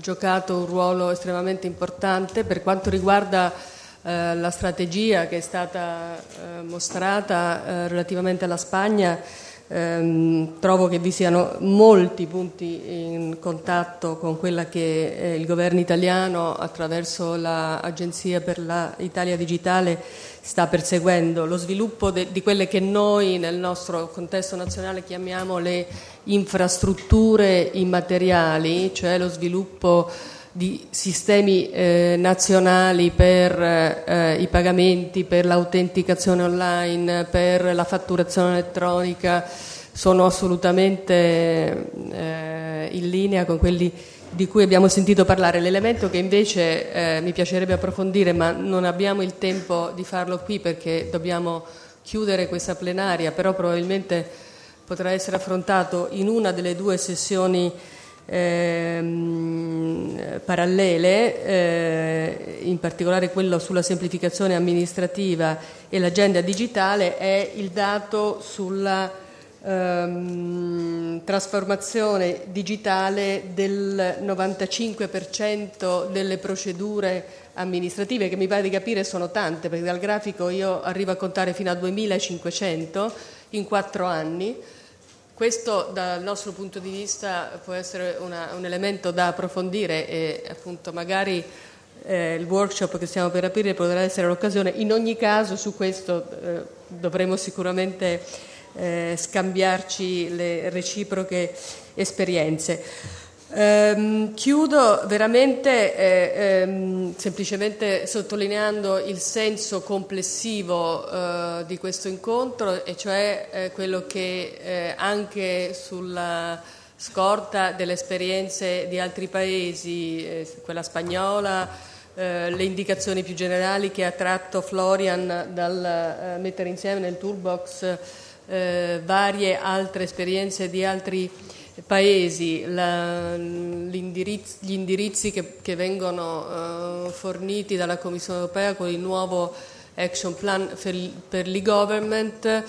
giocato un ruolo estremamente importante per quanto riguarda la strategia che è stata mostrata relativamente alla Spagna. Trovo che vi siano molti punti in contatto con quella che il governo italiano, attraverso l'Agenzia per l'Italia Digitale, sta perseguendo: lo sviluppo di quelle che noi nel nostro contesto nazionale chiamiamo le infrastrutture immateriali, cioè lo sviluppo di sistemi nazionali per i pagamenti, per l'autenticazione online, per la fatturazione elettronica. Sono assolutamente in linea con quelli di cui abbiamo sentito parlare. L'elemento che invece mi piacerebbe approfondire, ma non abbiamo il tempo di farlo qui perché dobbiamo chiudere questa plenaria, però probabilmente potrà essere affrontato in una delle due sessioni parallele, in particolare quello sulla semplificazione amministrativa e l'agenda digitale, è il dato sulla trasformazione digitale del 95% delle procedure amministrative, che mi pare di capire sono tante, perché dal grafico io arrivo a contare fino a 2500 in 4 anni. Questo dal nostro punto di vista può essere un elemento da approfondire e appunto magari il workshop che stiamo per aprire potrà essere l'occasione. In ogni caso su questo dovremo sicuramente scambiarci le reciproche esperienze. Chiudo veramente semplicemente sottolineando il senso complessivo di questo incontro, e cioè quello che anche sulla scorta delle esperienze di altri paesi, quella spagnola, le indicazioni più generali che ha tratto Florian dal mettere insieme nel toolbox varie altre esperienze di altri paesi, gli indirizzi che vengono forniti dalla Commissione europea con il nuovo Action Plan per l'e-government,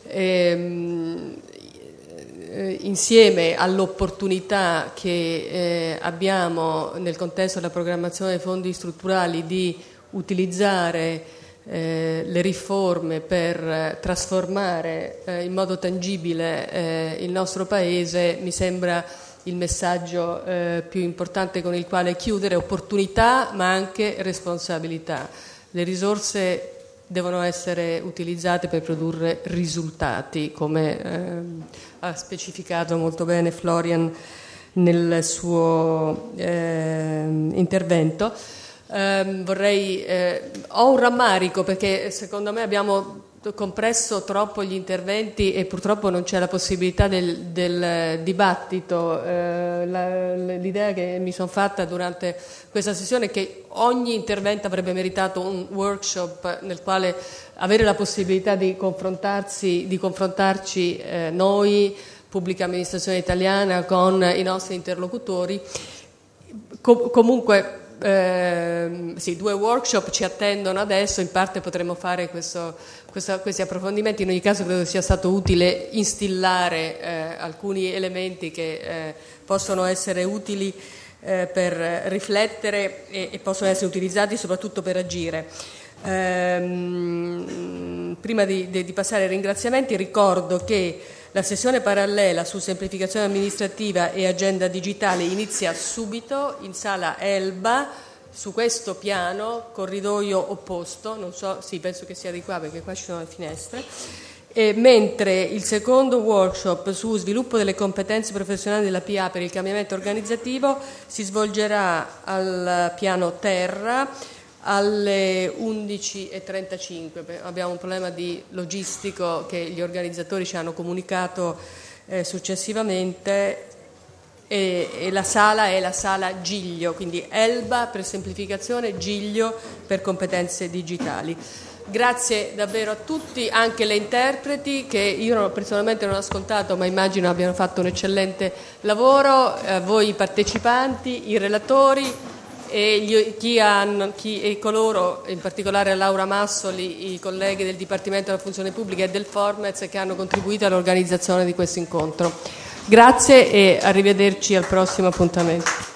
insieme all'opportunità che abbiamo nel contesto della programmazione dei fondi strutturali di utilizzare le riforme per trasformare in modo tangibile il nostro Paese, mi sembra il messaggio più importante con il quale chiudere: opportunità ma anche responsabilità. Le risorse devono essere utilizzate per produrre risultati, come ha specificato molto bene Florian nel suo intervento. Ho un rammarico perché secondo me abbiamo compresso troppo gli interventi e purtroppo non c'è la possibilità del dibattito. L'idea che mi sono fatta durante questa sessione è che ogni intervento avrebbe meritato un workshop nel quale avere la possibilità di confrontarci noi, pubblica amministrazione italiana, con i nostri interlocutori. Comunque sì, 2 workshop ci attendono adesso, in parte potremo fare questi approfondimenti. In ogni caso credo sia stato utile instillare alcuni elementi che possono essere utili per riflettere e possono essere utilizzati soprattutto per agire. Prima di passare ai ringraziamenti ricordo che la sessione parallela su semplificazione amministrativa e agenda digitale inizia subito in sala Elba, su questo piano, corridoio opposto, non so, sì, penso che sia di qua perché qua ci sono le finestre, mentre il secondo workshop su sviluppo delle competenze professionali della PA per il cambiamento organizzativo si svolgerà al piano terra alle 11:35. Abbiamo un problema di logistico che gli organizzatori ci hanno comunicato successivamente, e la sala è la sala Giglio, quindi Elba per semplificazione, Giglio per competenze digitali. Grazie davvero a tutti, anche le interpreti che io personalmente non ho ascoltato ma immagino abbiano fatto un eccellente lavoro, a voi partecipanti, i relatori e coloro, in particolare a Laura Massoli, i colleghi del Dipartimento della Funzione Pubblica e del Formez, che hanno contribuito all'organizzazione di questo incontro. Grazie e arrivederci al prossimo appuntamento.